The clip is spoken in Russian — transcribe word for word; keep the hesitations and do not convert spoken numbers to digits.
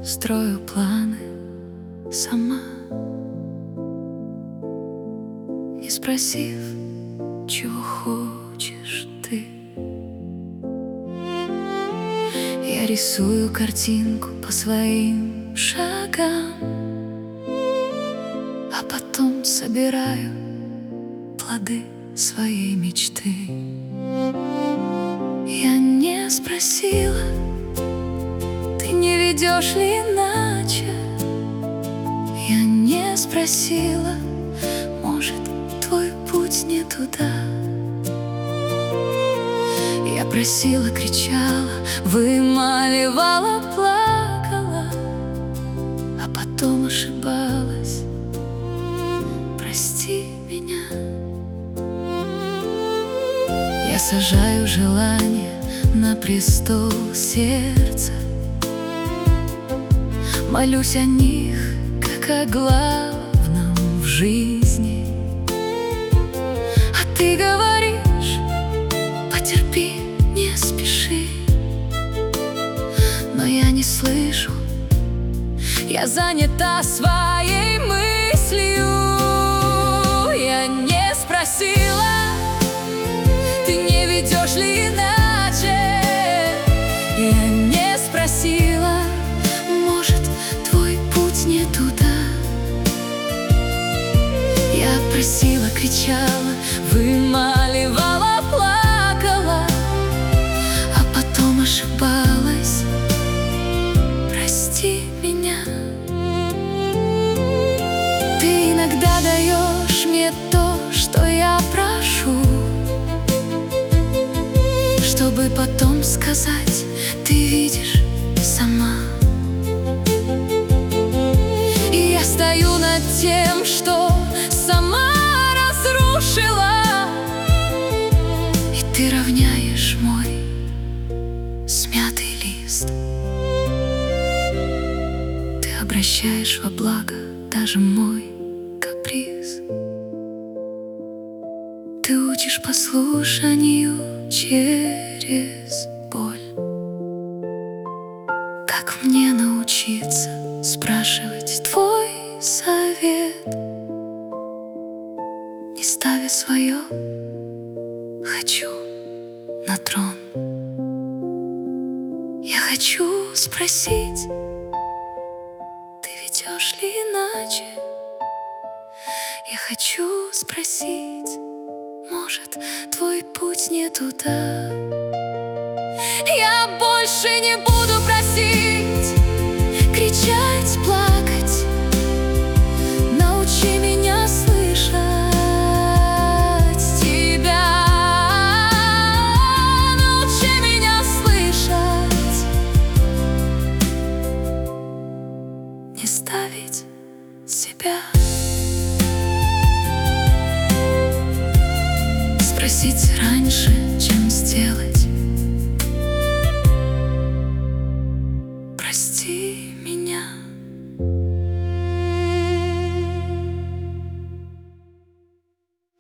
строю планы сама, не спросив, чего хочешь ты. Я рисую картинку по своим шагам, а потом собираю плоды своей мечты. Я не спросила, ты не ведешь ли иначе. Я не спросила, может, твой путь не туда. Я просила, кричала, вымаливала, плакала, а потом ошибалась. Прости меня. Я сажаю желание на престол сердца, молюсь о них, как о главном в жизни. А ты говоришь, потерпи, не спеши. Но я не слышу, я занята своей мыслью. Я не спросила, ты не ведешь ли иначе. Я не спросила, может, твой путь не туда. Я просила, кричала, вымаливала, плакала, а потом ошибалась. Прости меня. Ты иногда даешь мне то, что я прошу, чтобы потом сказать, ты видишь сама. И я стою над тем, что сама разрушила, и ты равняешь мой смятый лист. Ты обращаешь во благо даже мой каприз. Ты учишь послушанию через боль. Как мне научиться спрашивать твой совет, не ставя свое «хочу» на трон? Я хочу спросить, ты ведешь ли иначе? Я хочу спросить, может, твой путь не туда. Я больше не буду просить, кричать, плакать. Научи меня слышать тебя. Научи меня слышать, не ставить себя. Спросить раньше, чем сделать,